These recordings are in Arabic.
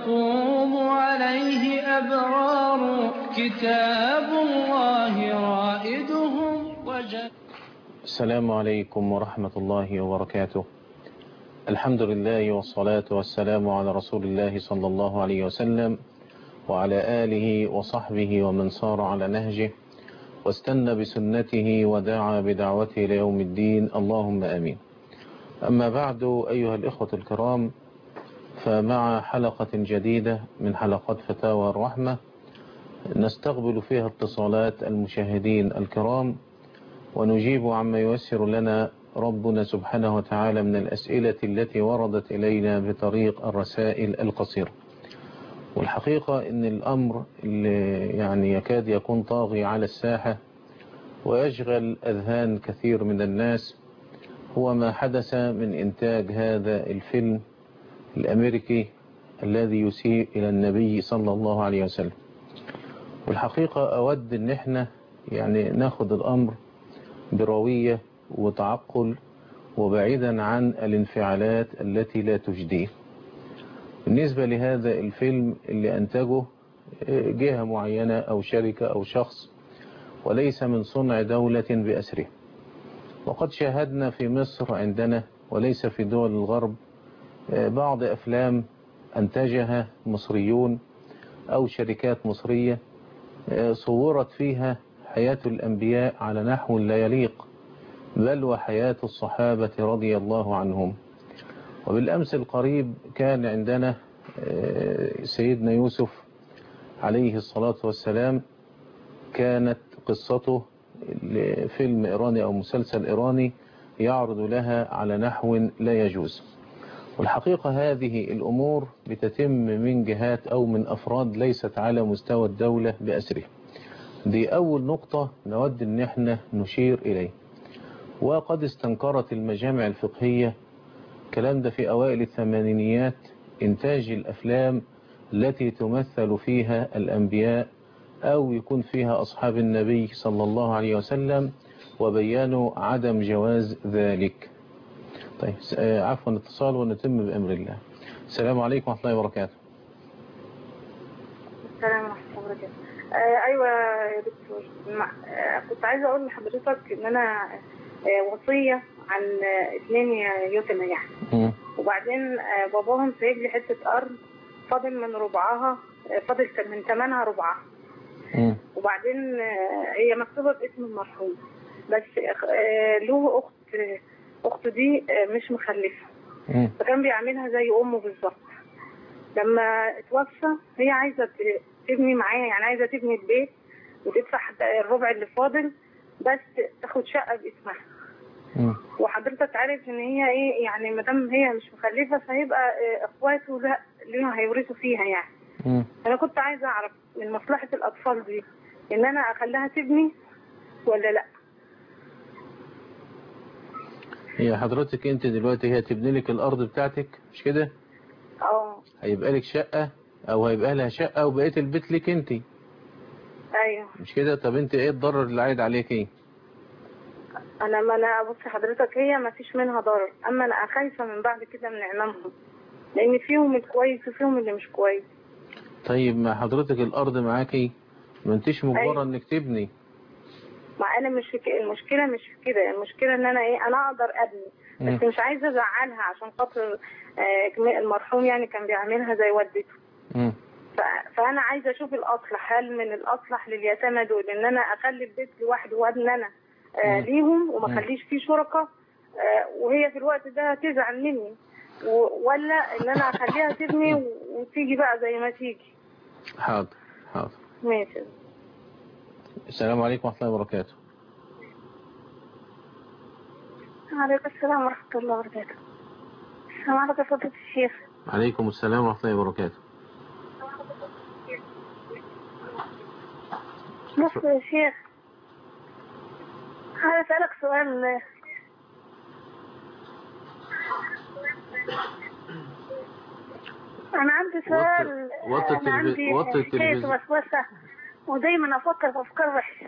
تطوب عليه أبرار كتاب الله رائدهم السلام عليكم ورحمة الله وبركاته. الحمد لله والصلاة والسلام على رسول الله صلى الله عليه وسلم وعلى آله وصحبه ومن صار على نهجه واستنى بسنته ودعا بدعوته ليوم الدين، اللهم آمين. أما بعد، أيها الإخوة الكرام، فمع حلقة جديدة من حلقات فتاوى الرحمة نستقبل فيها اتصالات المشاهدين الكرام ونجيب عما ييسر لنا ربنا سبحانه وتعالى من الأسئلة التي وردت إلينا بطريق الرسائل القصيرة. والحقيقة إن الأمر اللي يعني يكاد يكون طاغي على الساحة ويشغل أذهان كثير من الناس هو ما حدث من إنتاج هذا الفيلم الأمريكي الذي يسيء إلى النبي صلى الله عليه وسلم. والحقيقة أود أن احنا يعني ناخد الأمر بروية وتعقل وبعيدا عن الانفعالات التي لا تجديه. بالنسبة لهذا الفيلم اللي أنتجه جهة معينة أو شركة أو شخص وليس من صنع دولة بأسره، وقد شاهدنا في مصر عندنا وليس في دول الغرب بعض أفلام أنتجها مصريون أو شركات مصرية صورت فيها حياة الأنبياء على نحو لا يليق، بل وحياة الصحابة رضي الله عنهم. وبالأمس القريب كان عندنا سيدنا يوسف عليه الصلاة والسلام، كانت قصته فيلم إيراني أو مسلسل إيراني يعرض لها على نحو لا يجوز. والحقيقة هذه الأمور بتتم من جهات أو من أفراد ليست على مستوى الدولة بأسره. دي أول نقطة نود أن احنا نشير إليه. وقد استنكرت المجامع الفقهية الكلام ده في أوائل الثمانينيات، إنتاج الأفلام التي تمثل فيها الأنبياء أو يكون فيها أصحاب النبي صلى الله عليه وسلم، وبيانوا عدم جواز ذلك. طيب عفوا اتصال ونتم بأمر الله. السلام عليكم ورحمة الله وبركاته. السلام ورحمة الله وبركاته. أيوة يا دكتور، كنت عايزة أقول لحضرتك إن أنا وصية عن 2 يتامى يعني، وبعدين باباهم سايب لي حتة أرض فاضل من ربعها، فاضل من ثمنها ربعها، وبعدين هي مكتوبة باسم المرحوم، بس له أخت دي مش مخلفة، فكان بيعملها زي أمه بالظبط. لما اتوفى هي عايزة تبني معايا، يعني عايزة تبني البيت وتدفع الربع اللي فاضل بس تاخد شقة باسمها. وحضرتك عارف ان هي ايه يعني، مادام هي مش مخلفة فهيبقى اخواته لا ليهم هيورثوا فيها يعني. انا كنت عايزة اعرف من مصلحة الاطفال دي ان انا اخليها تبني ولا لا. هي حضرتك انت دلوقتي هي تبني لك الارض بتاعتك مش كده؟ هيبقى لك شقة او هيبقى لها شقة وبقية البيت لك انت. ايوه مش كده؟ طب انت ايه الضرر اللي عايد عليك ايه؟ ما انا بص حضرتك، هي ما فيش منها ضرر، اما انا خايفة من بعد كده من عمامهم، لان فيهم الكويس وفيهم اللي مش كويس. طيب ما حضرتك الارض معاكي، ما انتش مجبرة أيوة. انك تبني. ما انا مش في المشكلة مش في كده، المشكلة ان انا ايه، انا اقدر ابني بس مش عايزة ازعلها عشان خاطر المرحوم يعني كان بيعملها زي والدته. فانا عايزة اشوف الاصلح، هل من الاصلح لليتامى دول ان انا اخلي البيت لوحده وابني انا ليهم وما اخليش فيه شركاء، وهي في الوقت ده تزعل مني، ولا ان انا اخليها تبني وتيجي بقى زي ما تيجي. حاضر ماشي. السلام عليكم ورحمة الله وبركاته. وعليكم السلام ورحمة الله وبركاته. السلام عليكم يا فضيلة الشيخ. عليكم السلام ورحمة الله وبركاته. بص يا شيخ، عايز أسألك سؤال. أنا عندي سؤال. أنا عندي حكاية وسوسة ودايما أفكر في أفكار وحشة.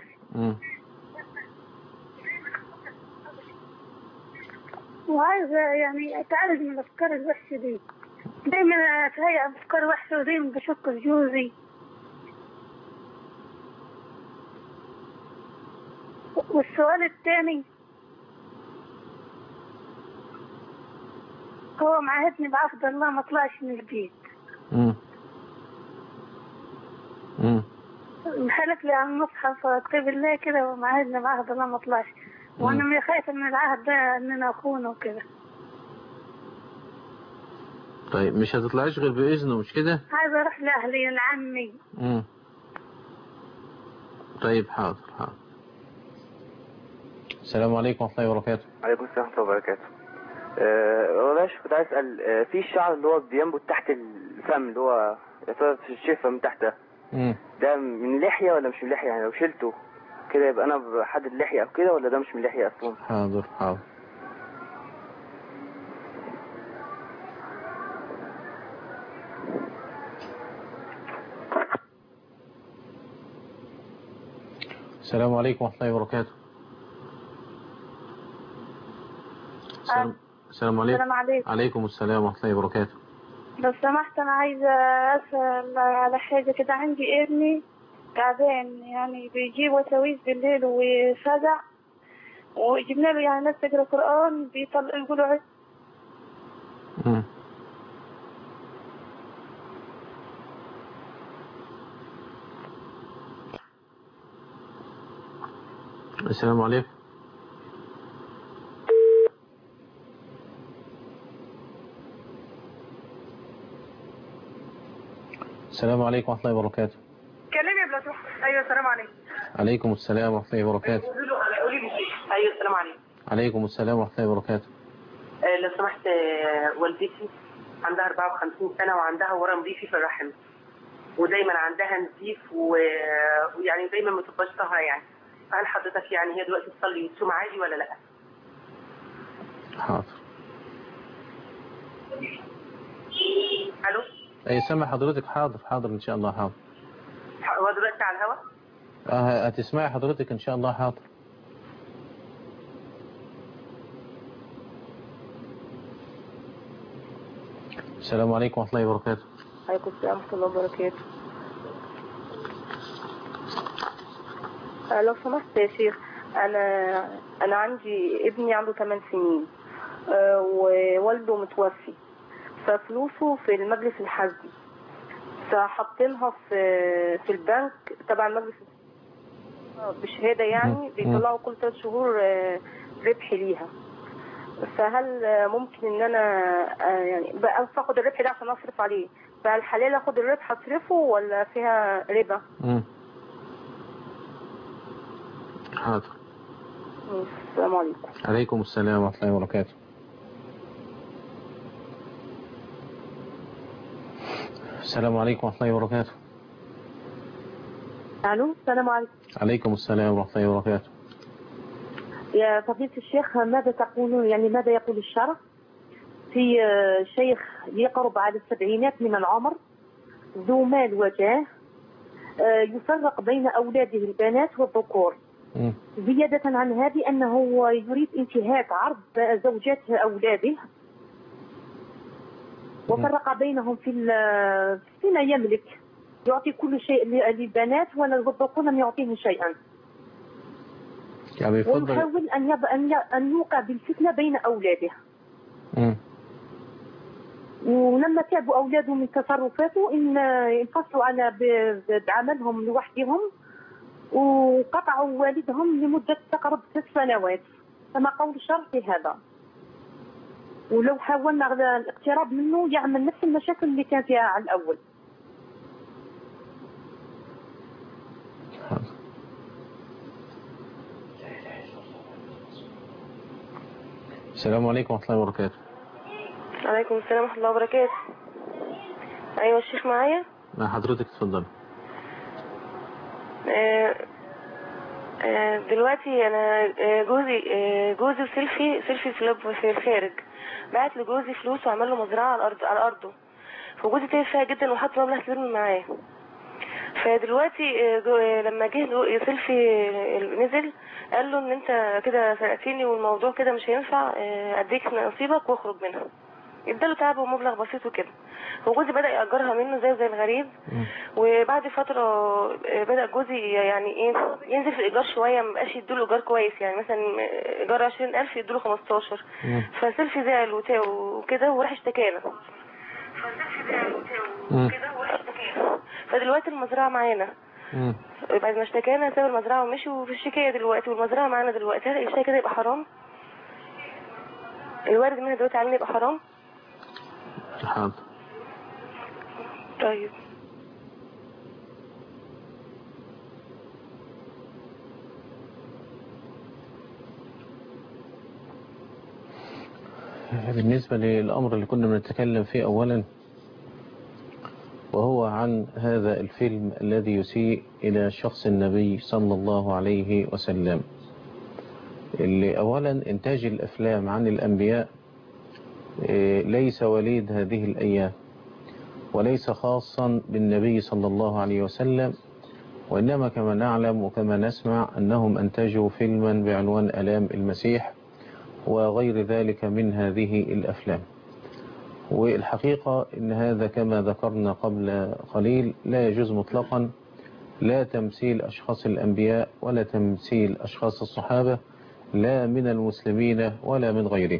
وعايزة يعني أتعالج من الأفكار الوحشة دي. دايما أتهيأ أفكار وحشة ودايما بشك في جوزي. والسؤال الثاني، هو معهدني بعهد الله ما طلعش من البيت. حلف لي على المصحف كتاب الله كده ومعهدنا بعهد الله ما طلعش، وانا خايفه من العهد ده اننا اخونه وكده. طيب مش هتطلعيش غير باذنه مش كده؟ عايزه اروح لاهلي لعمي. طيب حاضر. السلام عليكم ورحمه الله وبركاته. وعليكم السلام ورحمه الله وبركاته. والله كنت عايز اسال في الشعر اللي هو بينبت تحت الفم اللي هو يعتبر في الشفه من تحت ده من لحيه ولا مش من لحيه؟ يعني لو شلته كده يبقى انا بحدد لحيه او كده، ولا ده مش من لحيه اصلا؟ حاضر. السلام عليكم ورحمه الله وبركاته. السلام عليكم. عليكم السلام ورحمه الله وبركاته. لو سمحت انا عايزه اسال على حاجه كده. عندي ابني تعبان، يعني بيجيب وساويس بالليل وفزع، وجبنا له يعني ناس تقرا قران يقولوا السلام عليكم. السلام عليكم ورحمة الله وبركاته. كلمني يا بلاتو. ايوه السلام عليكم. عليكم السلام ورحمة الله وبركاته. قولي لي. ايوه السلام عليكم. عليكم السلام ورحمة الله وبركاته. لو سمحت، والدتي عندها 54 سنة وعندها ورم ريفي في الرحم، ودايما عندها نزيف ويعني دايما ما تبقاش طاهرة يعني. فهل حضرتك يعني هي دلوقتي تصلي تصوم عادي ولا لا؟ حاضر. الو. اي سامع حضرتك. حاضر ان شاء الله. حاضر. هو دلوقتي على الهواء؟ هتسمعي حضرتك ان شاء الله. حاضر. السلام عليكم ورحمة الله وبركاته. عليكم السلام ورحمة الله وبركاته. لو سمحت يا شيخ، أنا عندي ابني عنده 8 سنين ووالده متوفي، ففلوسه في المجلس الحزبي، فحاطينها في البنك تبع المجلس بشهادة، يعني بيطلعوا كل 3 شهور ربح ليها. فهل ممكن ان انا يعني اخد الربح ده عشان اصرف عليه؟ فهل حلال اخد الربح اصرفه ولا فيها ربا؟ حاضر. السلام عليكم. عليكم السلام ورحمة الله وبركاته. السلام عليكم ورحمة الله وبركاته. الو. السلام عليكم. عليكم السلام ورحمة الله وبركاته. يا فضيلة الشيخ، ماذا تقولون، يعني ماذا يقول الشرع في شيخ يقرب على 70 من العمر ذو مال وجاه يفرق بين أولاده البنات والذكور، زيادة عن هذه أنه يريد انتهاك عرض زوجات أولاده، وفرق بينهم فيما يملك، يعطي كل شيء للبنات والذكور لم يعطيه شيئا، يعني ويحاول أن يوقع بالفتنة بين أولاده. ولما تعبوا أولاده من تصرفاته إن انفصلوا بعملهم لوحدهم، وقطعوا والدهم لمدة تقرب 6 سنوات، كما قول الشرع في هذا. ولو حاولنا الاقتراب منه يعمل نفس المشاكل اللي كان فيها على الأول. السلام عليكم ورحمة الله وبركاته. عليكم السلام ورحمة الله وبركاته. أيوة الشيخ معايا؟ مع حضرتك، اتفضل. دلوقتي أنا جوزي وسيلفي في الخارج، بعت لجوزي فلوس وعمل له مزرعة على أرضه، فجوزي تعب فيها جدا وحط مبلغ كبير من معاه. فدلوقتي لما جه سيلفي نزل قال له ان انت كده سرقتيني والموضوع كده مش هينفع، اديك نصيبك واخرج منها. اداله تعب ومبلغ بسيط وكده. وجوزي بدأ يأجرها منه زي الغريب. وبعد فترة بدأ جوزي يعني ايه ينزل في الإيجار شوية، مبقاش يدوله إيجار كويس، يعني مثلا إيجار 20,000 يدوله 15. فسيلفي زعل وكده وراح اشتكانا. فدلوقتي المزرعة معانا. بعد ما اشتكانا ساب المزرعة ومشي، وفي الشكاية دلوقتي والمزرعة معانا دلوقتي. هل الشيء كده يبقى حرام؟ الوارد منها دلوقتي علينا يبقى حرام؟ حاضر. طيب. بالنسبة للأمر اللي كنا بنتكلم فيه أولا، وهو عن هذا الفيلم الذي يسيء إلى شخص النبي صلى الله عليه وسلم، اللي أولا إنتاج الأفلام عن الأنبياء ليس وليد هذه الأيام، وليس خاصا بالنبي صلى الله عليه وسلم، وإنما كما نعلم وكما نسمع أنهم أنتجوا فيلما بعنوان آلام المسيح وغير ذلك من هذه الأفلام. والحقيقة إن هذا كما ذكرنا قبل قليل لا يجوز مطلقا، لا تمثيل أشخاص الأنبياء ولا تمثيل أشخاص الصحابة، لا من المسلمين ولا من غيرهم.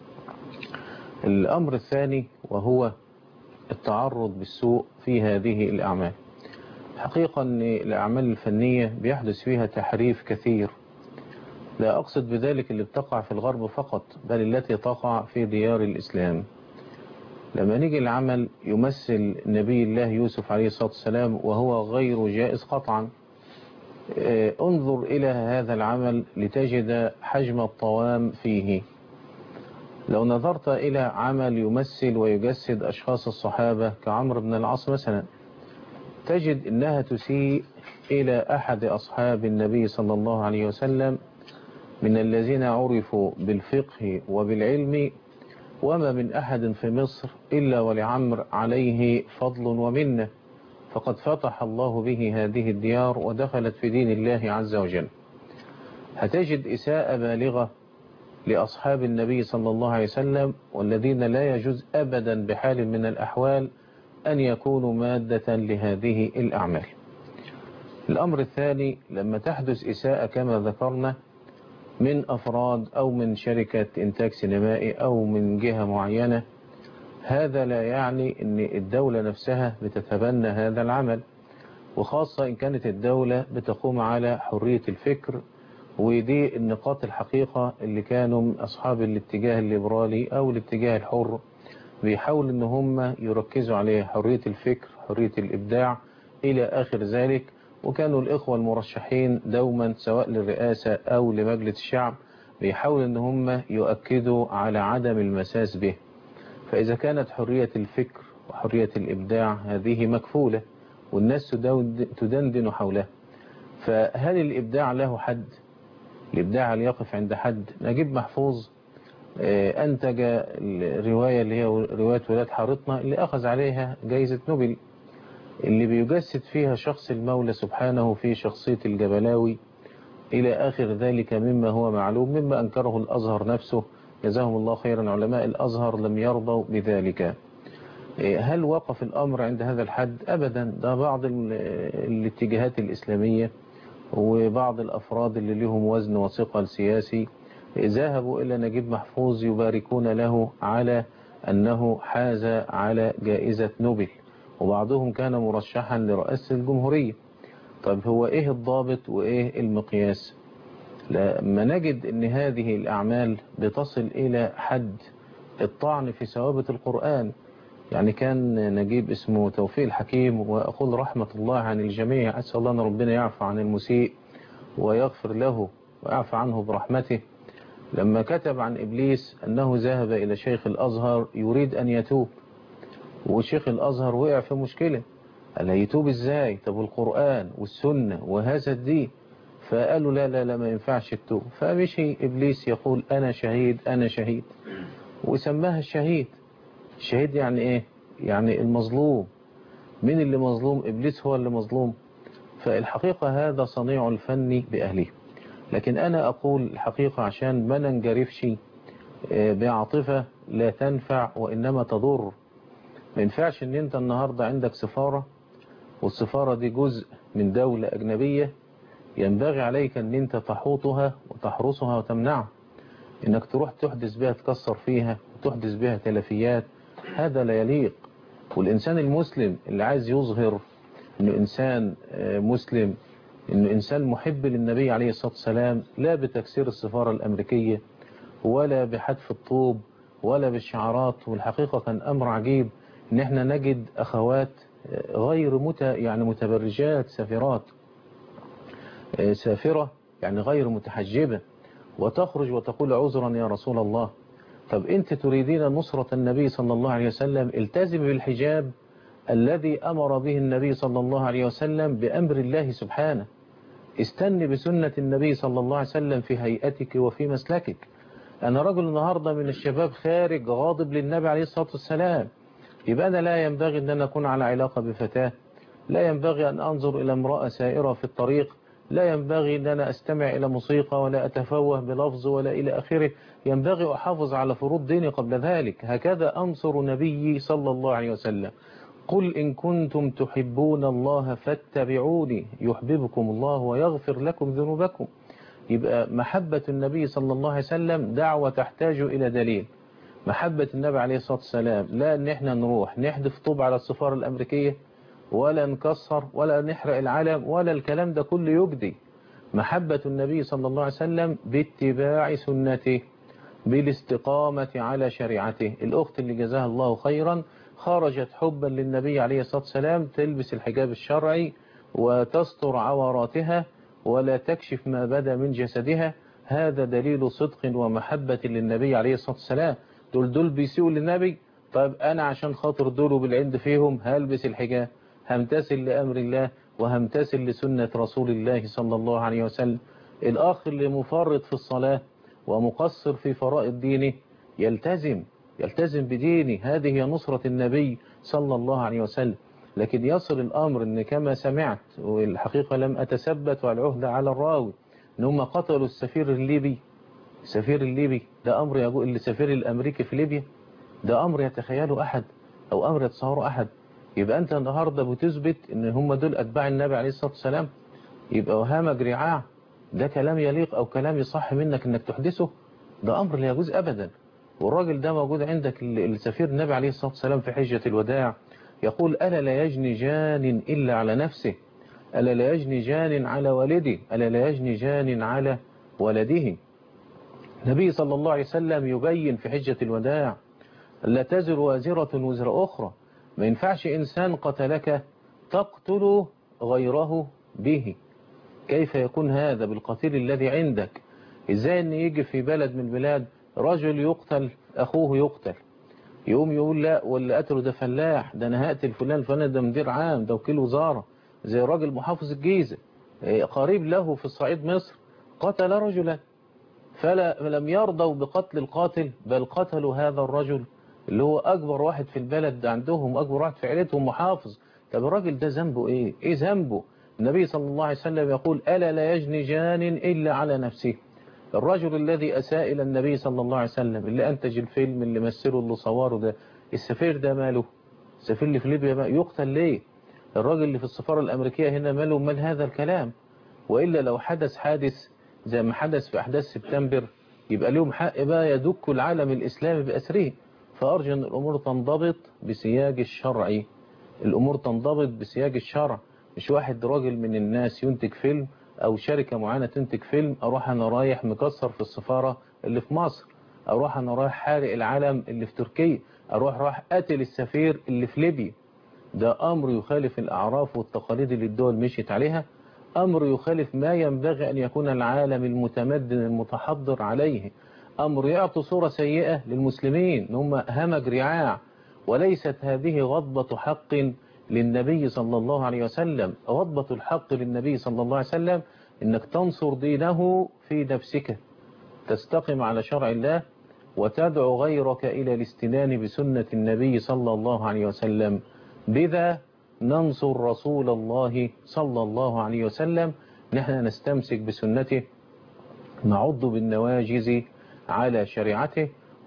الأمر الثاني وهو التعرض بالسوء في هذه الأعمال. حقيقة أن الأعمال الفنية بيحدث فيها تحريف كثير، لا أقصد بذلك اللي بتقع في الغرب فقط، بل التي تقع في ديار الإسلام. لما نيجي العمل يمثل نبي الله يوسف عليه الصلاة والسلام وهو غير جائز قطعا، انظر إلى هذا العمل لتجد حجم الطوام فيه. لو نظرت إلى عمل يمثل ويجسد أشخاص الصحابة كعمرو بن العاص مثلا، تجد أنها تسيء إلى أحد أصحاب النبي صلى الله عليه وسلم من الذين عرفوا بالفقه وبالعلم، وما من أحد في مصر إلا ولعمر عليه فضل ومنة، فقد فتح الله به هذه الديار ودخلت في دين الله عز وجل. هتجد إساءة بالغة لأصحاب النبي صلى الله عليه وسلم، والذين لا يجوز أبدا بحال من الأحوال أن يكونوا مادة لهذه الأعمال. الأمر الثاني، لما تحدث إساءة كما ذكرنا من أفراد أو من شركة إنتاج سينمائي أو من جهة معينة، هذا لا يعني أن الدولة نفسها بتتبنى هذا العمل، وخاصة إن كانت الدولة بتقوم على حرية الفكر. ودي النقاط الحقيقة اللي كانوا أصحاب الاتجاه الليبرالي أو الاتجاه الحر بيحاولوا أن هم يركزوا عليه، حرية الفكر، حرية الإبداع إلى آخر ذلك. وكانوا الإخوة المرشحين دوما سواء للرئاسة أو لمجلس الشعب بيحاولوا أن هم يؤكدوا على عدم المساس به. فإذا كانت حرية الفكر وحرية الإبداع هذه مكفولة والناس تدندن حولها، فهل الإبداع له حد؟ الإبداع هل يقف عند حد؟ نجيب محفوظ أنتج الرواية اللي هي رواية ولاد حارتنا اللي أخذ عليها جائزة نوبل، اللي بيجسد فيها شخص المولى سبحانه في شخصية الجبلاوي إلى آخر ذلك، مما هو معلوم، مما أنكره الأزهر نفسه جزاهم الله خيرا. علماء الأزهر لم يرضوا بذلك. هل وقف الأمر عند هذا الحد؟ أبدا. ده بعض الاتجاهات الإسلامية وبعض الأفراد اللي لهم وزن وثقل سياسي ذهبوا إلى نجيب محفوظ يباركون له على أنه حاز على جائزة نوبل، وبعضهم كان مرشحا لرئاسة الجمهورية. طيب هو إيه الضابط وإيه المقياس؟ لما نجد أن هذه الأعمال بتصل إلى حد الطعن في ثوابت القرآن، يعني كان نجيب اسمه توفيق الحكيم، وأقول رحمة الله عن الجميع، أسأل الله أن ربنا يعفو عن المسيء ويغفر له ويعفو عنه برحمته، لما كتب عن إبليس أنه ذهب إلى شيخ الأزهر يريد أن يتوب، وشيخ الأزهر وقع في مشكلة، قال يتوب إزاي؟ طب القرآن والسنة وهذا الدين. فقالوا لا لا لا ما ينفعش التوب. فمشي إبليس يقول أنا شهيد أنا شهيد، وسماها الشهيد. الشهيد يعني إيه؟ يعني المظلوم. من اللي مظلوم؟ إبليس هو اللي مظلوم. فالحقيقة هذا صنيع الفن بأهله. لكن أنا أقول الحقيقة عشان ما ننجرفش بعاطفة لا تنفع وإنما تضر. ما ينفعش ان انت النهاردة عندك سفارة، والسفارة دي جزء من دولة أجنبية، ينبغي عليك ان انت تحوطها وتحرسها وتمنعها. انك تروح تحدث بها، تكسر فيها وتحدث بها تلفيات، هذا لا يليق. والإنسان المسلم اللي عايز يظهر انه إنسان مسلم، انه إنسان محب للنبي عليه الصلاة والسلام، لا بتكسير السفارة الأمريكية ولا بحذف الطوب ولا بالشعارات. والحقيقة كان أمر عجيب ان احنا نجد أخوات غير متبرجات، سافرات، سافرة يعني غير متحجبة، وتخرج وتقول عذرا يا رسول الله. طب أنت تريدين نصرة النبي صلى الله عليه وسلم، التزم بالحجاب الذي أمر به النبي صلى الله عليه وسلم بأمر الله سبحانه. استني بسنة النبي صلى الله عليه وسلم في هيئتك وفي مسلكك. أنا رجل النهاردة من الشباب خارج غاضب للنبي عليه الصلاة والسلام، يبقى أنا لا ينبغي أن أنا أكون على علاقة بفتاة، لا ينبغي أن أنظر إلى امرأة سائرة في الطريق، لا ينبغي أن أنا أستمع إلى موسيقى ولا أتفوه بلفظ ولا إلى آخره. ينبغي أحافظ على فروض ديني قبل ذلك. هكذا أنصر نبيي صلى الله عليه وسلم. قل إن كنتم تحبون الله فاتبعوني يحببكم الله ويغفر لكم ذنوبكم. يبقى محبة النبي صلى الله عليه وسلم دعوة تحتاج إلى دليل. محبة النبي عليه الصلاة والسلام لا ان احنا نروح نحدف طوب على السفارة الأمريكية، ولا نكسر، ولا نحرق العلم، ولا الكلام ده كله يجدي. محبة النبي صلى الله عليه وسلم باتباع سنته، بالاستقامة على شريعته. الأخت اللي جزاها الله خيرا خرجت حبا للنبي عليه الصلاة والسلام، تلبس الحجاب الشرعي وتستر عوراتها ولا تكشف ما بدا من جسدها، هذا دليل صدق ومحبة للنبي عليه الصلاة والسلام. دول بيسيئوا للنبي، طيب أنا عشان خاطر دول بالعند فيهم هلبس الحجاب، همتثل لأمر الله وهمتثل لسنة رسول الله صلى الله عليه وسلم. الأخ اللي مفرط في الصلاة ومقصر في فرائض دينه يلتزم بدينه، هذه هي نصرة النبي صلى الله عليه وسلم. لكن يصل الأمر أن كما سمعت، والحقيقة لم أتثبت والعهد على الراوي، أن هم قتلوا السفير الليبي. ده أمر يقول السفير الأمريكي في ليبيا، ده أمر يتخيله أحد أو أمر يتصوره أحد. يبقى أنت النهاردة بتثبت أن هم دول أتباع النبي عليه الصلاة والسلام، يبقى وهامك رعاع. ده كلام يليق أو كلام يصح منك أنك تحدثه؟ ده أمر لا يجوز أبدا. والراجل ده موجود عندك السفير النبي عليه الصلاة والسلام في حجة الوداع يقول: ألا لا يجني جان إلا على نفسه، ألا لا يجني جان على والده، ألا لا يجني جان على ولده. النبي صلى الله عليه وسلم يبين في حجة الوداع: لا تزر وازرة وزر أخرى. ما ينفعش إنسان قتلك تقتل غيره به. كيف يكون هذا بالقتيل الذي عندك؟ إزاي أن يجي في بلد من البلاد رجل يقتل أخوه يقتل، يقوم يقول لا واللي قتله ده فلاح، ده أنا هقتل فلان ده مدير عام، ده وكيل وزارة، زي راجل محافظ الجيزة قريب له في الصعيد مصر قتل رجلا، فلم يرضوا بقتل القاتل، بل قتلوا هذا الرجل اللي هو أكبر واحد في البلد عندهم، أكبر واحد في عيلتهم محافظ. طب الراجل ده ذنبه إيه؟ إيه ذنبه؟ النبي صلى الله عليه وسلم يقول: ألا لا يجني جان إلا على نفسه. الرجل الذي أساء إلى النبي صلى الله عليه وسلم، اللي أنتج الفيلم، اللي مثله، اللي صوره، ده السفير ده ماله؟ السفير اللي في ليبيا يقتل ليه؟ الراجل اللي في السفارة الأمريكية هنا ماله مال هذا الكلام؟ وإلا لو حدث حادث زي ما حدث في أحداث سبتمبر يبقى لهم حق بقى يدك العالم الإسلامي بأسره. فأرجو أن الأمور تنضبط بسياج الشرعي، الأمور تنضبط بسياج الشرع. مش واحد راجل من الناس ينتج فيلم أو شركة معينة تنتج فيلم، أروح أنا رايح مكسر في السفارة اللي في مصر، أروح أنا رايح حارق العلم اللي في تركيا، راح قاتل السفير اللي في ليبيا. ده أمر يخالف الأعراف والتقاليد اللي الدول مشيت عليها، أمر يخالف ما ينبغي أن يكون العالم المتمدن المتحضر عليه، أمر يعطي صورة سيئة للمسلمين إن هم همج رعاع. وليست هذه غضبة حق للنبي صلى الله عليه وسلم. غضبة الحق للنبي صلى الله عليه وسلم إنك تنصر دينه في نفسك، تستقم على شرع الله وتدعو غيرك إلى الاستنان بسنة النبي صلى الله عليه وسلم. بذا ننصر رسول الله صلى الله عليه وسلم. نحن نستمسك بسنته، نعض بالنواجز على شريعته.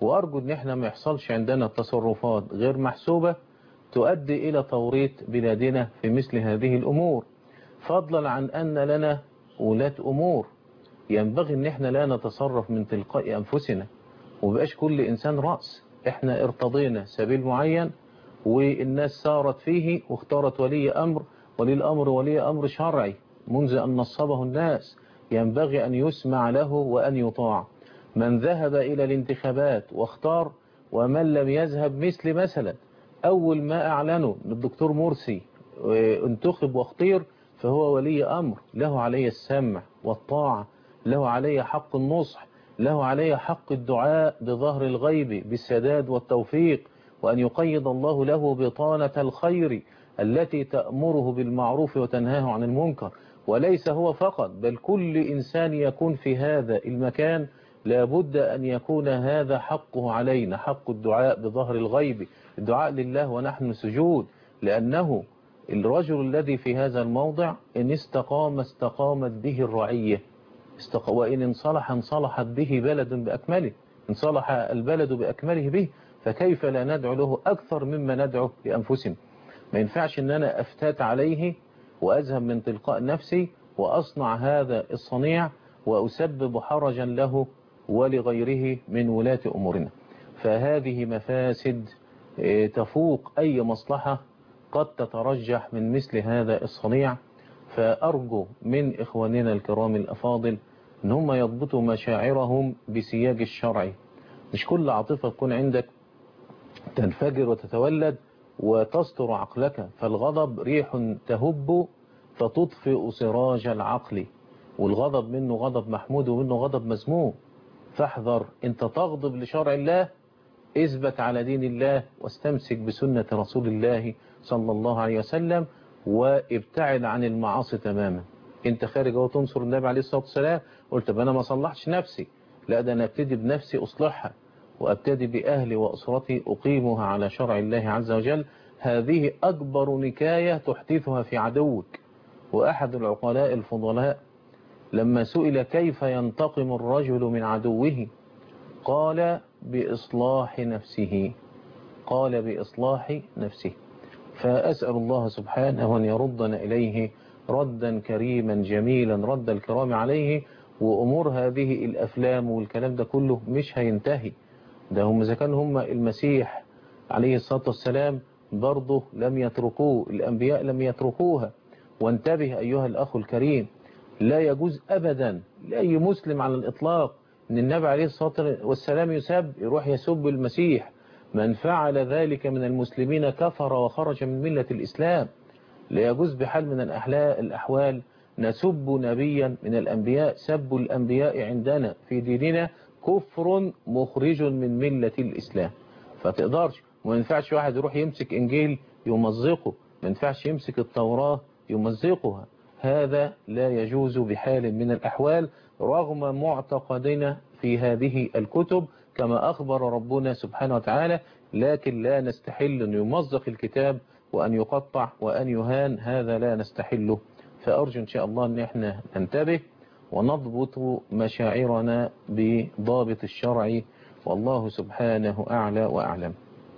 وأرجو أن احنا ما يحصلش عندنا تصرفات غير محسوبة تؤدي إلى توريط بلادنا في مثل هذه الأمور، فضلا عن أن لنا ولاة أمور ينبغي أن احنا لا نتصرف من تلقاء أنفسنا، ومبقاش كل إنسان رأس. احنا ارتضينا سبيل معين والناس سارت فيه واختارت ولي أمر، ولي الأمر ولي أمر شرعي منذ أن نصبه الناس، ينبغي أن يسمع له وأن يطاع. من ذهب إلى الانتخابات واختار، ومن لم يذهب مثلا أول ما أعلنوا الدكتور مرسي انتخب واختير، فهو ولي أمر له عليه السمع والطاعة، له عليه حق النصح، له عليه حق الدعاء بظهر الغيب بالسداد والتوفيق، وأن يقيد الله له بطانة الخير التي تأمره بالمعروف وتنهاه عن المنكر. وليس هو فقط، بل كل إنسان يكون في هذا المكان لابد أن يكون هذا حقه علينا، حق الدعاء بظهر الغيب، الدعاء لله ونحن سجود، لأنه الرجل الذي في هذا الموضع إن استقام استقامت به الرعية، وإن انصلح انصلحت به بلد بأكمله، إن صلح البلد بأكمله به، فكيف لا ندعو له أكثر مما ندعو لأنفسنا. ما ينفعش أن أنا أفتات عليه وأذهب من تلقاء نفسي وأصنع هذا الصنيع وأسبب حرجا له ولغيره من ولاة أمورنا. فهذه مفاسد تفوق أي مصلحة قد تترجح من مثل هذا الصنيع. فأرجو من إخواننا الكرام الأفاضل أن هم يضبطوا مشاعرهم بسياج الشرع. مش كل عاطفة تكون عندك تنفجر وتتولد وتستر عقلك، فالغضب ريح تهب فتطفئ سراج العقل، والغضب منه غضب محمود ومنه غضب مذموم. فاحذر، انت تغضب لشرع الله، اثبت على دين الله واستمسك بسنة رسول الله صلى الله عليه وسلم، وابتعد عن المعاصي تماما. انت خارج اهو تنصر النبي عليه الصلاة والسلام، قلت انا ما صلحتش نفسي، لا ده انا ابتدي بنفسي اصلحها، وابتدي بأهلي وأسرتي أقيمها على شرع الله عز وجل. هذه أكبر نكاية تحدثها في عدوك. وأحد العقلاء الفضلاء لما سئل كيف ينتقم الرجل من عدوه قال بإصلاح نفسه، قال بإصلاح نفسه. فأسأل الله سبحانه أن يردنا إليه ردا كريما جميلا رد الكرام عليه. وأمور هذه الأفلام والكلام ده كله مش هينتهي، ده هم إذا كان هم المسيح عليه الصلاة والسلام برضه لم يتركوه، الأنبياء لم يتركوها. وانتبه أيها الأخ الكريم، لا يجوز أبدا لأي مسلم على الإطلاق أن النبي عليه الصلاة والسلام يسب، يروح يسب المسيح. من فعل ذلك من المسلمين كفر وخرج من ملة الإسلام. لا يجوز بحال من الأحوال نسب نبيا من الأنبياء. سب الأنبياء عندنا في ديننا كفر مخرج من ملة الإسلام. فتقدرش، ما ينفعش واحد يروح يمسك إنجيل يمزقه، ما ينفعش يمسك التوراة يمزقها، هذا لا يجوز بحال من الأحوال رغم معتقدنا في هذه الكتب كما أخبر ربنا سبحانه وتعالى. لكن لا نستحل أن يمزق الكتاب وأن يقطع وأن يهان، هذا لا نستحله. فأرجو إن شاء الله أن احنا ننتبه ونضبط مشاعرنا بضابط الشرع، والله سبحانه أعلى وأعلم.